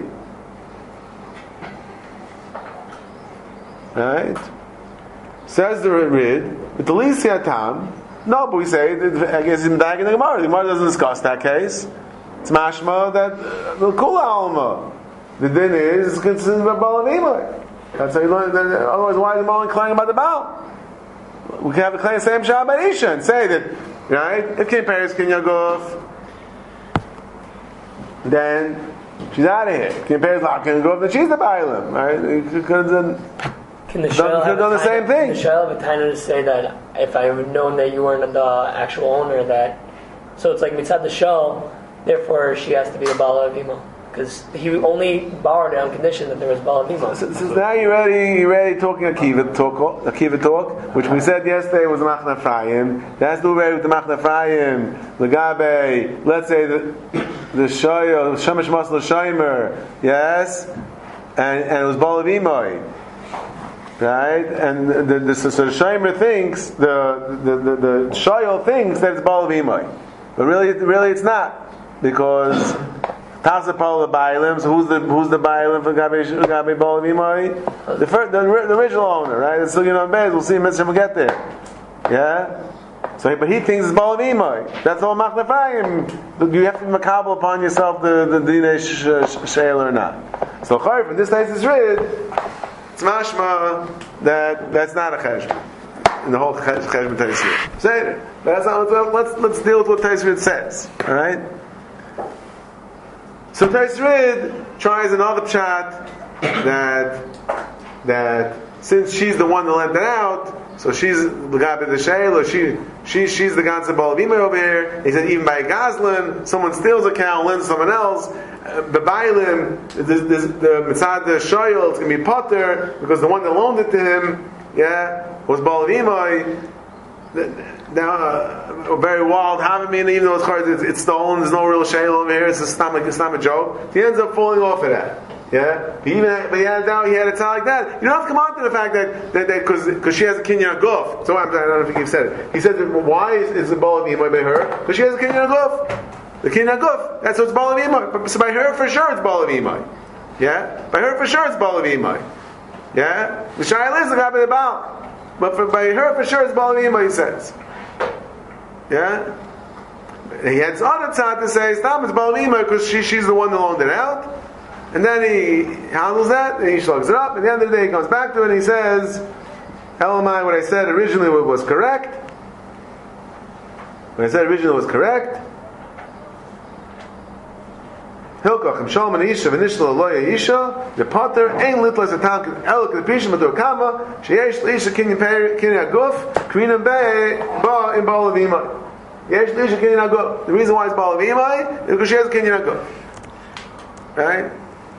Right? Says the Rid, with the Lisiatam. No, but we say, I guess in the Gemara. The Gemara doesn't discuss that case. It's mashma that the Kula Alma. The din is considered by Baal and Imai. That's how you learn. Otherwise, why is the Baal inclining about the Baal? We can have a claim same Shah by Isha and say that, right? If King Paris King Yagov, then she's out of here. King Paris King Yagov, then she's the Bailam, right? Can the Shah have done the same thing? The Shah have a time to say that if I had known that you weren't the actual owner, that so it's like mitzad the Shah, therefore she has to be the Baal of Imah. Because he only borrowed it on condition that there was Baal Avimah. So now you're ready talking Akiva talk, which we said yesterday was Machna Ephraim. That's the way with the Machna Ephraim, Lagabe, let's say the Shoyo, Shemesh Masla Shomer, yes, and it was Baal Avimah. Right? And the Shomer thinks, the Shoyo thinks that it's Baal Avimah. But really it's not. Because Tasapal the Bailim. So who's the Bailim for Gabi Baal Avimai? The original owner, right? So Bez. We'll see. Mitzvah will get there. Yeah. So, but he thinks it's Baal Avimai. That's all Machna Ephraim. You have to be makabel upon yourself the Dinei Sheil or not. So Chayv, in this case is Rid. It's mashma that's not a cheshbon in the whole cheshbon Taisir. Say it. But that's not. Let's deal with what Taisir says. All right. So Taisrid tries another pshat that since she's the one that lent it out, so she's the guy by the shayl, or she's the ganze Baal Avimai over here. He said even by a gazlan, someone steals a cow, lends someone else. Bebailim, the mitzad the shayl, it's going to be potter because the one that loaned it to him, was Baal Avimai. Now, very wild Havamina, even though it's stolen, there's no real shayl over here, it's a stomach joke. He ends up falling off of that. Yeah? But he had a tell like that. You don't have to come on to the fact that because she has a kinyan guf. So I don't know if you've said it. He said that why is the Baal Avimai by her? Because she has a kinyan guf. The kinyan guf. That's what's Baal Avimai. So by her for sure it's Baal Avimai. Yeah? By her for sure it's Baal Avimai. Yeah? The shayl is the guy by the Baal. But by her for sure it's Baal Avimai, he says. Yeah? he had his other tzad to say, "Stop, it's Balavima," because she's the one that loaned it out. And then he handles that, and he slugs it up. At the end of the day, he comes back to it and he says, "Elamai, what I said originally was correct. What I said originally was correct. Hilkach im shalom an isha v'nishla loya isha the potter ein litlas atam el kedpishim ato kama sheyesh l'isha kinyan aguf krinam be ba in balavimai. Yesh l'isha kinyan aguf. The reason why it's balavimai is because she has kinyan aguf. Right?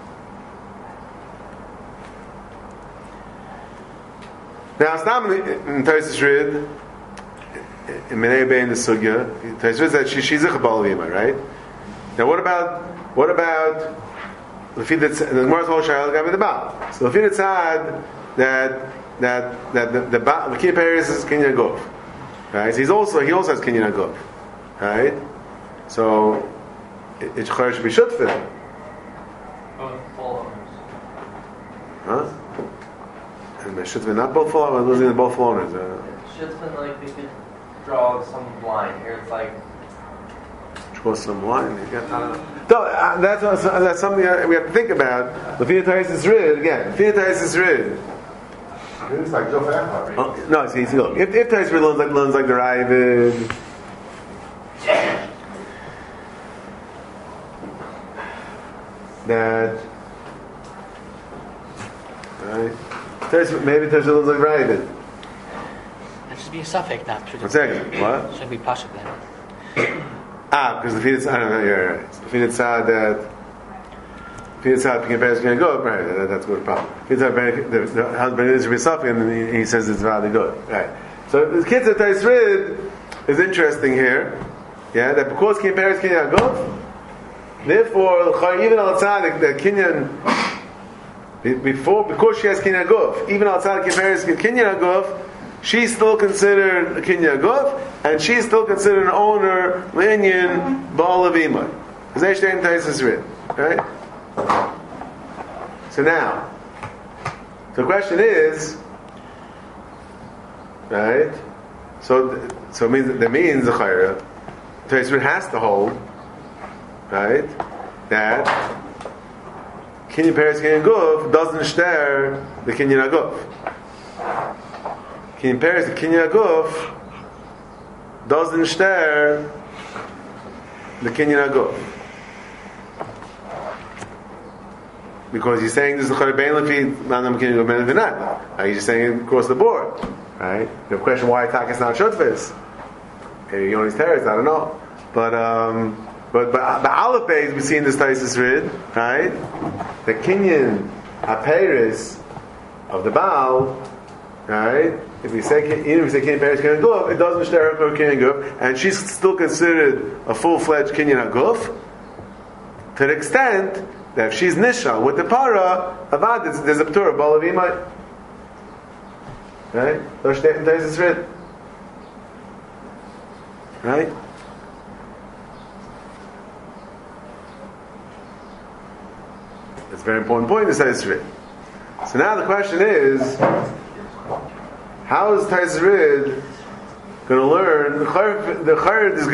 Now, Stam in Taisus Rid, in Menei Bein the Sugya, Taisus said she's a balavimai, right? Now, what about the Gemara's whole shayla got with the Baal? So the Lefid said that the Kinyan Peres is Kinyan Aguf, right? So he also has Kinyan Aguf, right? So it should be shutfil. Both full owners. Huh? And shutfil not both full owners. Losing both full owners. Shutfil like they could draw some line here. It's like. Draw some line. That's something we have to think about. Lefid Taisus Rid again. Lefid Taisus Rid. It's like Joe Farah. No, see, look. If Taisus Rid learns like the Ravid, that right? Maybe Taisus Rid learns like Ravid. That should be a suffix, not true. One second. What? Should be Pasha then. Because the Lefid I don't know. You're right. The Lefid said that. Lefid said Pinkin Peres can go. Right. That's a good problem. Lefid said the husband is to be suffix, and he says it's valid good. Right. So the kids at Taisus Rid is interesting here. Yeah, that because Kinyan Peres can go. Therefore, even outside the Kinyan, because she has Kinyan Aguf, even outside Kinyan Peres Kinyan Aguf, she's still considered a Kinyan Aguf, and she's still considered an owner, Linyan, Ba'alavimai. Because they in Taisus Rid. Right? So now, the question is, right? So it means the Chayra, Taisus Rid has to hold, right, that Kinyan Peres Kinyan Aguf doesn't share the Kinyan Aguf. Kinyan Peres the Kinyan Aguf doesn't share the Kinyan Aguf. Because he's saying this is the Chayr Bein Lefi Manam Kinyan Aguf Ben Vinat. He's just saying across the board. Right? The question why attack is not Shutfis. Maybe Yoni's terrorist, I don't know. But the Aleph Beis we see in this Taisus Rid, right? The Kinyan Aperis of the Baal, right? If we say Kinyan Peres Kinyan Aguf, it doesn't share her Kinyan Aguf, and she's still considered a full-fledged Kinyan Aguf, to the extent that if she's Nisha with the Para, Avad, there's a P'tur of Balavimai. Right? Those in Taisus Rid. Right? That's a very important point in Taisus Rid. So now the question is, how is Taisus Rid going to learn the Chayr is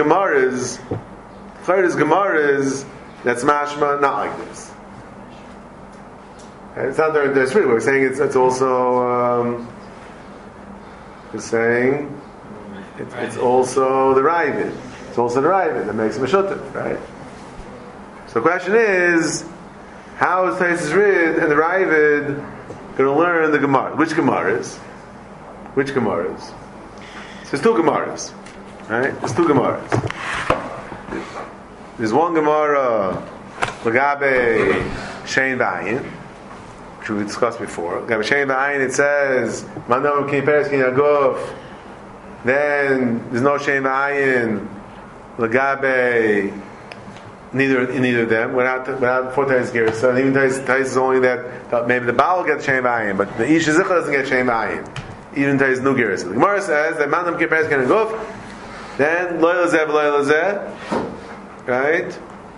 Gemaras that's mashma not like this. Okay? It's not during Taisus Rid. We're saying it's also we're saying it's also the Ravid. It's also the Ravid that makes him a Shuttif, right? So the question is, how is Taisus Rid and the Ravid going to learn the Gemara? Which Gemaras? Which Gemaras? So there's two Gemaras, right? There's two Gemaras. There's one Gemara, Lagabe Shein V'ayin, which we discussed before. Lagabe Shein V'ayin, it says, Manam Kinyan Peres Kinyan Aguf. Then there's no Shein V'ayin, Lagabe neither of them, without before Taisus Gerus. So even Taisus is only that maybe the Baal gets Shein V'ayin, but the Ish Zicha doesn't get Shein V'ayin. Even Taisus no Gerus. The Gemara says that Manam Kinyan Peres Kinyan Aguf, then Lo Yelazeh V'Lo Yelazeh, right?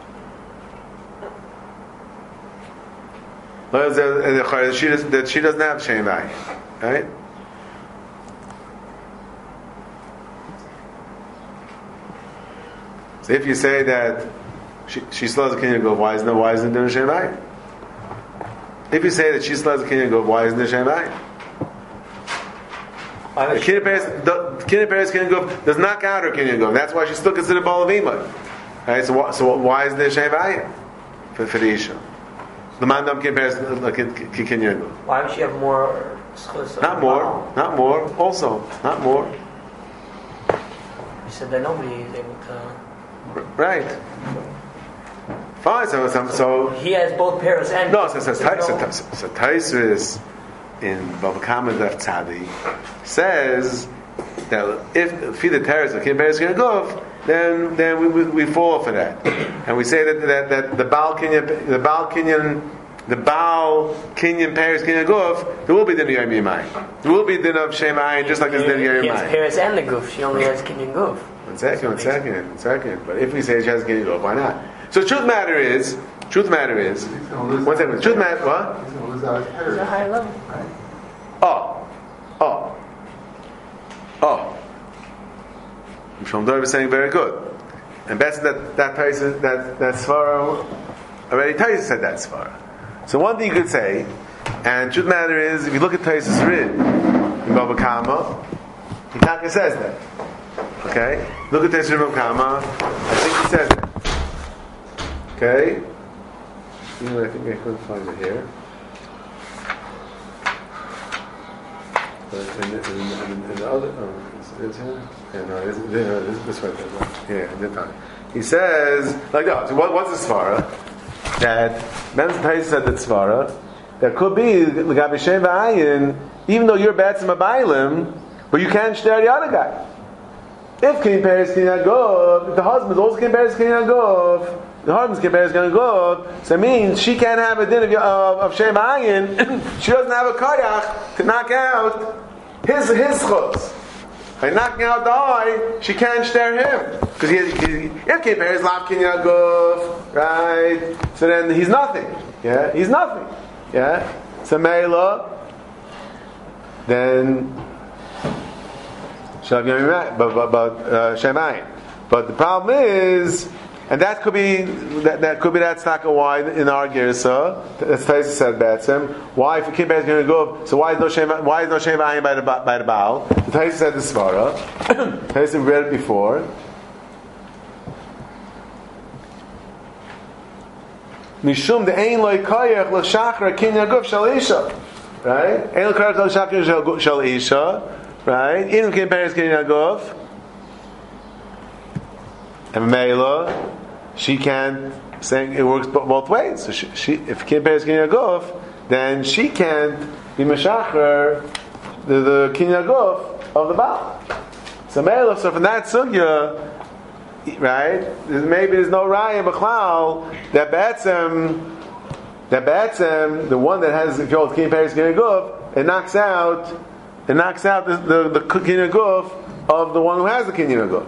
That she doesn't have Shein V'ayin, right? So if you say that she still has a kinyan guf, why isn't it din shemayim? If you say that she still has a kinyan guf, why isn't it shemayim? The kinyan peres kinyan guf does knock out her kinyan guf. That's why she's still considered balavima. Right? So why isn't there shemayim for the issue? The mandam kinyan peres kinyan guf. Why would she have more schus? Not more. Also, not more. You said that nobody is able to. Right. Fine. So he has both pairs and. No. So Taisvis in Bava Kama Daf Tzadi says that if the teres of Kinyan Peres Kinyan Guf, then we fall for that, and we say that the Baal Kinyan Peres Kinyan Guf, there will be din of Yom Yimayim. There will be din of Shem Ayin, just like there's din of Yom Yimayim. He has Peres and the Guf. She only has Kinyan Guf. One second. But if we say she has Kinyan Guf, why not? So truth matter is. One second. Truth matter. What? He's going to lose out his hair. It's a higher level. Right? Oh. Shalom Dov is saying very good. And best that Taisa, that Svara already Taisa said that Svara. So one thing you could say, and truth matter is, if you look at Taisa's Rid in Bava Kama, he Taka says that. Okay? Look at Taisa's Rid in Bava Kama, I think he says that. Okay? I think I couldn't find it here. And the other, it's here? Yeah, no, it's this right there. Yeah, this time. He says, like that. So what's the svara? That Men's Tais said that svara, that could be the Gabi Shem V'ayin, even though you're Batzim Abaylim, but you can't share the other guy. If Kinyan Peres Kinyan Guf, if the husband also Kinyan Peres Kinyan Guf, the husband's Kinyan Peres Kinyan Guf, so it means she can't have a din of Shem V'ayin, she doesn't have a koyach to knock out his chutz. By knocking out the eye, she can't share him. Because if Kinyan Peres Lav Kinyan Guf, right, so then he's nothing. Yeah, he's nothing. Yeah, so Meila, then but Shemayim. But the problem is, and that could be that's not why in our Girsa, as Taisa said Batzim, why if a kid is going to go, so why is no Shemayim by the Baal? The Taisa said the Svara. Taisa read it before. Mishum de ein loy koyach l'shachar kinyan guf shel isha, right? Ein loy koyach l'shachar shel isha. Right? In Kinyan Peres Kinyan Guf, and Meila, she can't say it works both ways. So she if Kinyan Peres Kinyan Guf, then she can't be Meshacher the Kinyan Guf of the Baal. So Meila, so from that sugya, right? Maybe there's no raya b'chlal that Batzim, the one that has if you're Kinyan Peres Kinyan Guf, it knocks out the kinyan guf of the one who has the kinyan guf.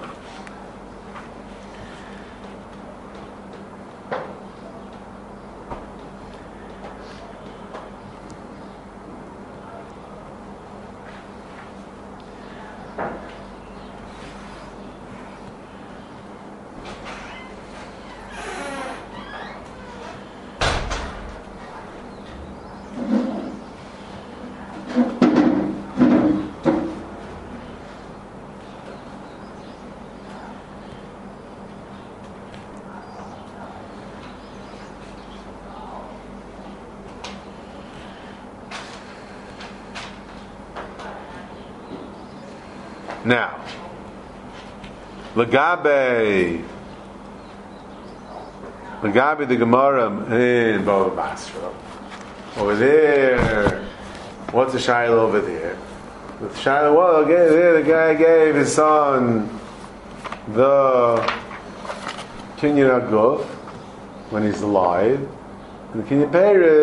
Now, Lagabe the Gemara in Bava Basra. Over there, what's the Shiloh over there? The Shiloh, well, the guy gave his son the Kinyan Guf when he's alive, and the Kinyan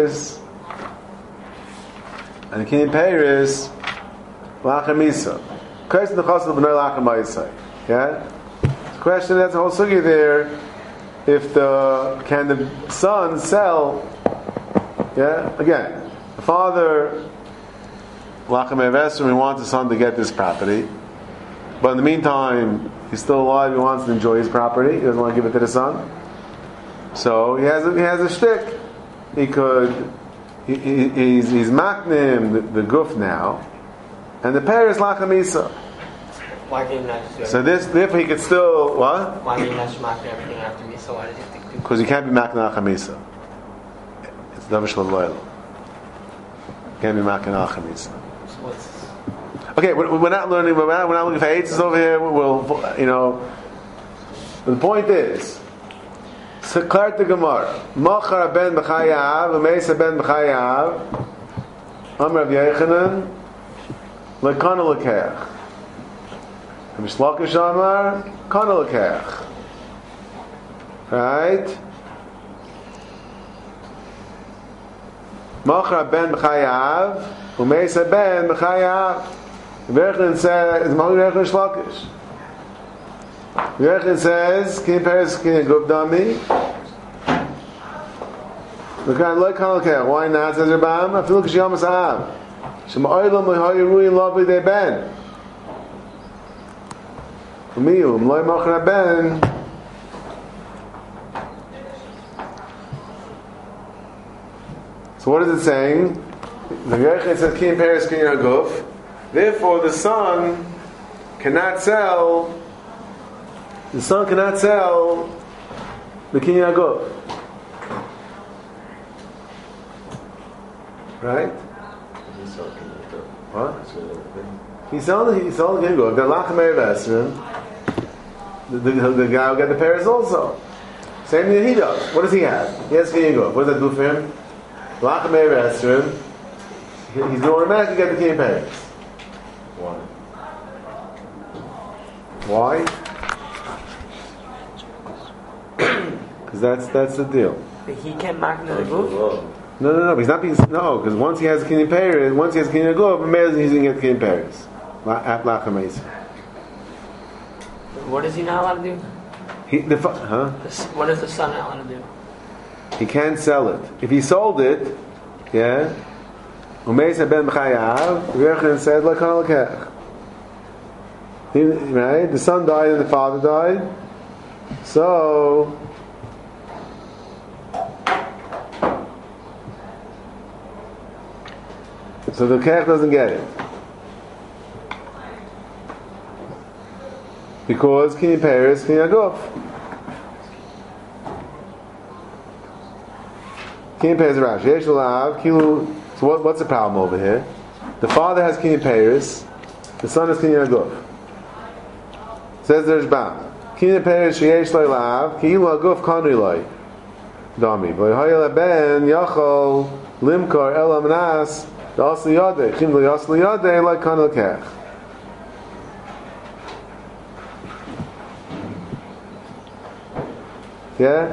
Peres, Lachem Isa. Question the chassid of b'nei lachem ma'isai. Yeah. The question that's the whole sugi there. If can the son sell? Yeah. Again, the father lachem investor, we want the son to get this property, but in the meantime He's still alive. He wants to enjoy his property. He doesn't want to give it to the son. So he has a shtick. He could. He's maknim the guf now, and the pair is lachamisa. Why can you not just do So therefore he could still what? Why can you not just maknim everything after misa? Why does he have to do? Because you can't be maknim lachamisa. It's davish l'loyal. Can't be maknim lachamisa. So what's Okay, we're not learning. We're not looking for eights over here. We'll, the point is, Seklar the Gemara, Machar ben b'chayav, Umeisa ben b'chayav, Amar Rav Yechanan, Lekana lekeach. Mishlakish Amar, Kana lekeach. Right? Machar ben b'chayav, Umeisa ben b'chayav. Yechanan says, Yechanan Shlakish. Yechanan says, Kin Peres Kin Guf Dami. Why not? Says Rabban. I feel like Shiyam Sa'am. Shema Oilam Lehoy Ruin Lavi De Ben. Umiyu Mloi Machra Ben. So what is it saying? The Yechanan says Kin Peres Kin Guf. Therefore, the son cannot sell. The son cannot sell the kinyan aguf, right? What? He's selling the kinyan aguf. The lachamei vesrim. The guy who got the pairs also. Same thing he does. What does he have? He has kinyan aguf. What does that do for him? Lachamei vesrim. He's going automatically get the kinyan pairs. Why? Because that's the deal. But he can't maknim the guf? No. He's not being because once he has a kinyan peiris, once he has a kinyan guf, he's going to get kinyan peiris. At lachamais. What is he not allowed to do? What is the son not allowed to do? He can't sell it. If he sold it, yeah. Umeisa ben b'chayav, Yechanan said lekana lekech. Right? The son died and the father died. So the kech doesn't get it. Because kinyan peiris, kinyan aguf. Kinyan peiris Rashi. Yesh l'lav, kilu. So what's the problem over here? The father has kinyan peiris, the son has kinyan aguf. Says there's Bam. Kinyan peiris sheyesh l'lav, kilu aguf kanu loy. Dami. V'yahayel ben yachol limkar el amnas da'as liyadeh. Chim l'yas liyadeh like kanu kech. Yeah?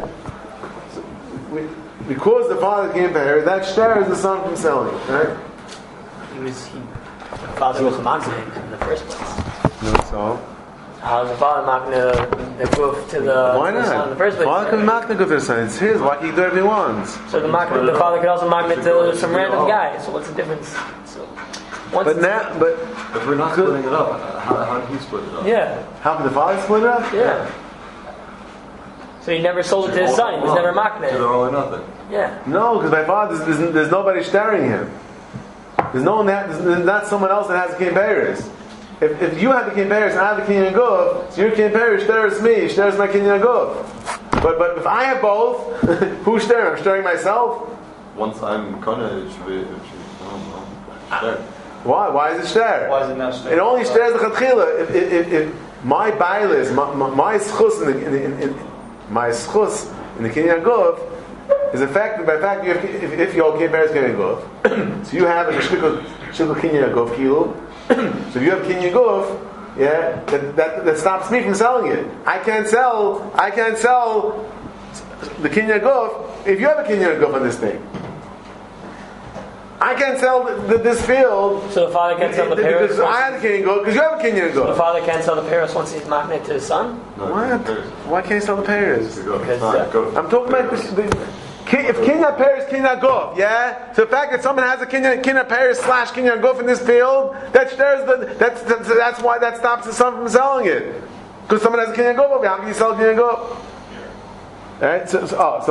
Because the father can't pay her, that share is the son from selling, right? The father was maknim in the first place. No, so? How is the father maknim the guf to the Why not? son in the first place? Father can maknim the guf to the son. It's his. Why can he do whatever he wants? So the father could also maknim to some random guy. So what's the difference? So if we're not splitting it up, how did he split it up? Yeah. How can the father split it up? Yeah. So he never sold it to his son. He was never maknim. So they're all or nothing. Yeah. No, because by father there's nobody staring him. There's no one there's not someone else that has the kinyan peiris. If you have the kinyan peiris and I have the kinyan guf, so your kinyan peiris stares me, stares my kinyan guf. But if I have both, who's staring? I'm staring myself. Once I'm kona, it should be. Why? Why is it stare? Why is it not stare? It only stares the chatchila. If my bailis, my schus my schus in the kinyan guf is affected by the fact if you kinyan peiris kinyan guf, so you have a shikul kinyan guf kilo. So if you have kinyan guf, yeah, that stops me from selling it. I can't sell the kinyan guf if you have a kinyan guf on this thing. I can't sell this field. So the father can't sell the peiros. Because I have a kinyan guf. Because you have a kinyan guf. The father can't sell the peiros once he's maknim to his son. Why can't he sell the peiros? Because I'm talking about if kinyan peiros, kinyan guf, yeah. So the fact that someone has a kinyan peiros / kinyan guf in this field, that's why that stops the son from selling it. Because someone has a kinyan guf, how can you sell a kinyan guf? Right? So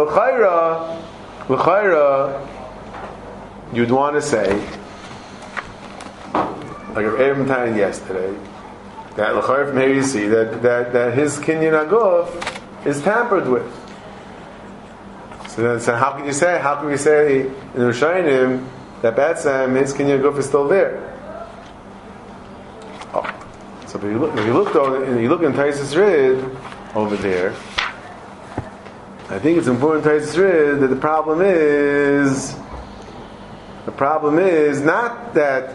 l'chayra, you'd want to say, like Rav Evan yesterday, that l'chayra from here you see that his kinyan aguf is tampered with. So how can we say in the Rishonim that Batsam his kinyan aguf is still there? Oh. So if you look in Taisus Rid over there, I think it's important in Taisus Rid that the problem is not that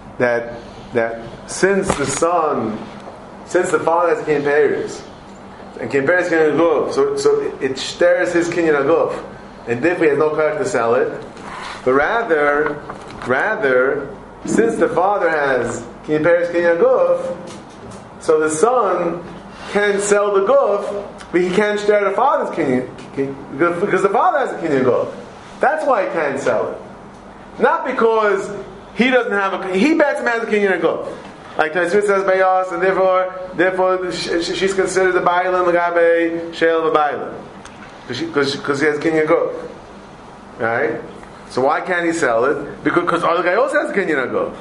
since the father has Kinyan Peres, and Kinyan Peres Kinyan Aguf, so it stirs his Kinyan Aguf, and therefore he has no character to sell it. But rather, since the father has Kinyan Peres Kinyan Aguf, so the son can sell the guf, but he can't share the father's Kinyan, because the father has a Kinyan Aguf. That's why he can't sell it. Not because he doesn't have he bets him has a Kinyan Aguf. Like Taisvit says by us, and therefore she's considered the Bailam Magabe Shale of a Bailam. Because he has a Kinyan Aguf. Right? So why can't he sell it? Because the other guy also has a Kinyan Aguf.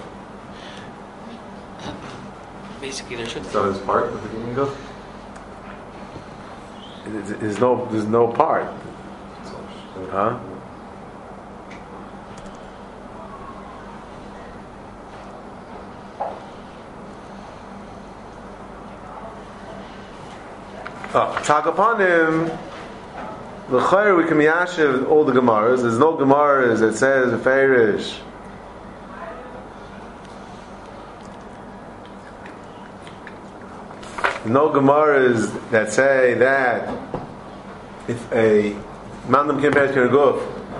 Basically, there should. So his part of the Kinyan Aguf? There's no part. Huh? Talk upon him. L'chayr we can yashiv all the gemaras. There's no gemaras that says a feirish. No gemaras that say that if a mandam kimpet kinyan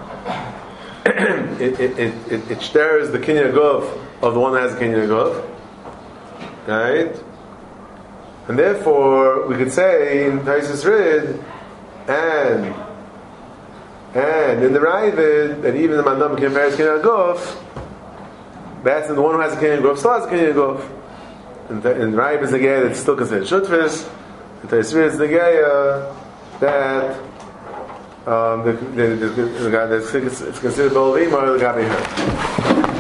aguf, it stirs the kinyan aguf of the one that has the kinyan aguf, right? And therefore, we could say in Taisus Rid and in the Ravid that even the mandam kimpet kinyan aguf, that's the one who has the kinyan aguf still has the kinyan aguf. And Raib is the guy that's still considered Shutfis. And Taisvir is the guy that the guy that's considered Bolavim or the guy behind.